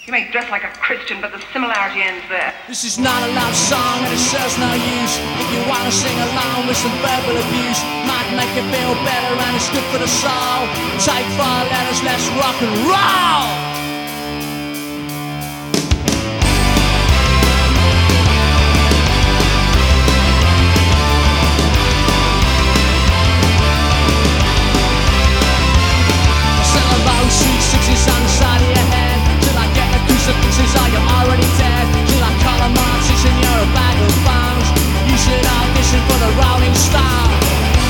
You may dress like a Christian, but the similarity ends there. This is not a love song and it serves no use. If you wanna sing along with some verbal abuse, might make you feel better and it's good for the soul. Take 4 letters, let's rock and roll! Sweet sixes on the side of your head, till I get the crucifixes, are you already dead? Till I call a Marxist and you're a bag of bones. You should audition for the Rolling Stone.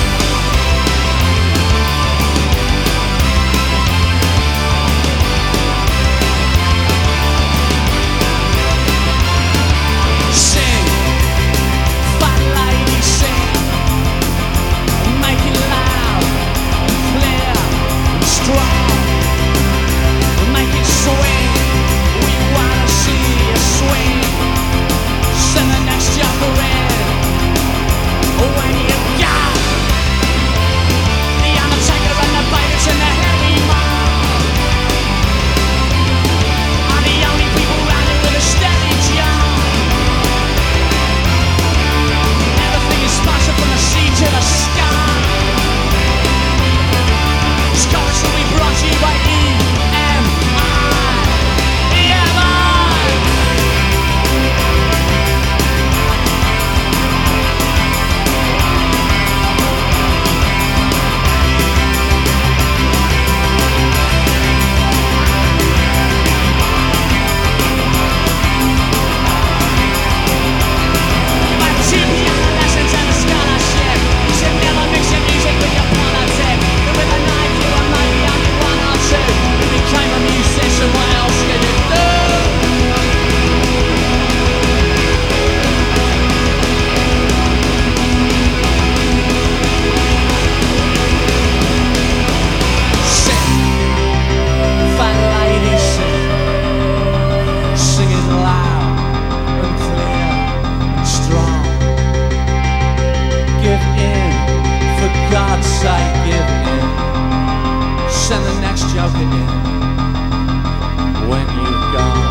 Sing, fat lady, sing. Make it loud, clear, and strong. Make it swing, we wanna see you swing. Send the next joker in, when you got the Undertaker and the Babies and the Heavy Mob are the only people around here with a steady job. Everything is sponsored from the sea to the sky. This chorus will be brought to you by send the next joker in when you've gone.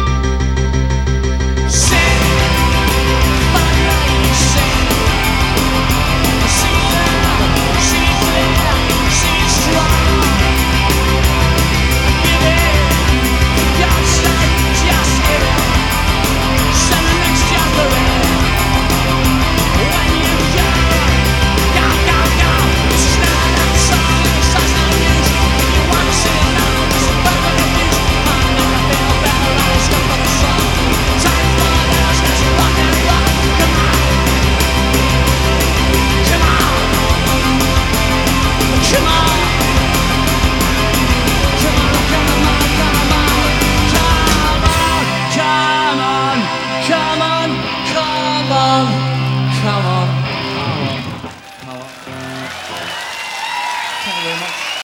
Sing, my lady, sing. Sing loud, sing clear, sing strong. Give in, for God's sake, just give in. Send the next joker in when you've gone. Go, go, go. This is not that song, this has no use. You wanna sing along, this is verbal abuse. I'm gonna feel better and it's good for the soul. Time for us, let's rock and roll. Come on, come on, come on. Come on, come on, come on, come on, come on, come on, come on.